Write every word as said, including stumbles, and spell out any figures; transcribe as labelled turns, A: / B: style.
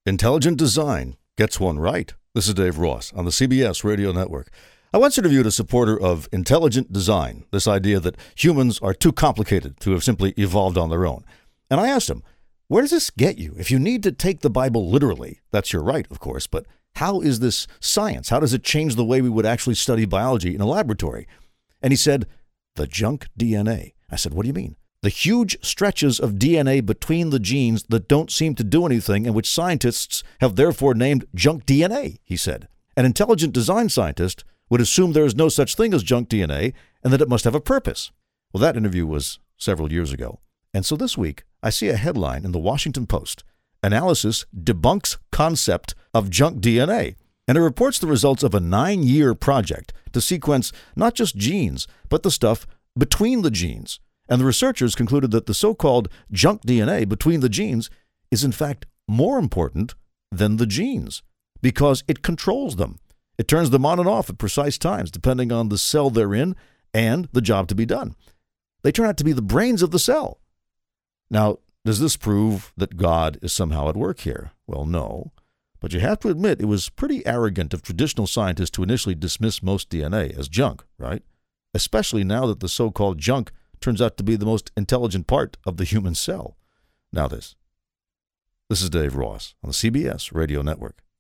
A: Intelligent design gets one right. This is Dave Ross on the C B S Radio Network. I once interviewed a supporter of intelligent design, this idea that humans are too complicated to have simply evolved on their own. And I asked him, where does this get you? If you need to take the Bible literally, that's your right, of course, but how is this science? How does it change the way we would actually study biology in a laboratory? And he said, the junk D N A. I said, what do you mean? The huge stretches of D N A between the genes that don't seem to do anything and which scientists have therefore named junk D N A, he said. An intelligent design scientist would assume there is no such thing as junk D N A and that it must have a purpose. Well, that interview was several years ago. And so this week, I see a headline in the Washington Post. Analysis debunks concept of junk D N A. And it reports the results of a nine-year project to sequence not just genes, but the stuff between the genes. And the researchers concluded that the so-called junk D N A between the genes is in fact more important than the genes because it controls them. It turns them on and off at precise times depending on the cell they're in and the job to be done. They turn out to be the brains of the cell. Now, does this prove that God is somehow at work here? Well, no. But you have to admit it was pretty arrogant of traditional scientists to initially dismiss most D N A as junk, right? Especially now that the so-called junk turns out to be the most intelligent part of the human cell. Now this. This is Dave Ross on the C B S Radio Network.